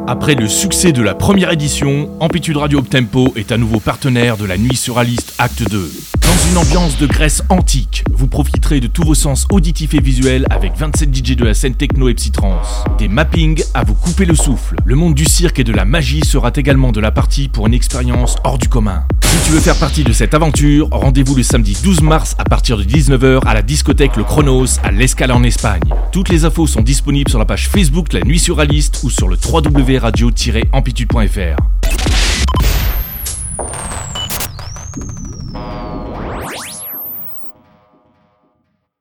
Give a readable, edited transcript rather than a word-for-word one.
Après le succès de la première édition, Amplitude Radio Up-Tempo est à nouveau partenaire de la Nuit Surréaliste Acte 2. Dans une ambiance de Grèce antique, vous profiterez de tous vos sens auditifs et visuels avec 27 DJ de la scène techno et psytrance. Des mappings à vous couper le souffle. Le monde du cirque et de la magie sera également de la partie pour une expérience hors du commun. Si tu veux faire partie de cette aventure, rendez-vous le samedi 12 mars à partir de 19h à la discothèque Le Chronos à l'Escala en Espagne. Toutes les infos sont disponibles sur la page Facebook La Nuit Surréaliste ou sur le www.radio-amplitude.fr.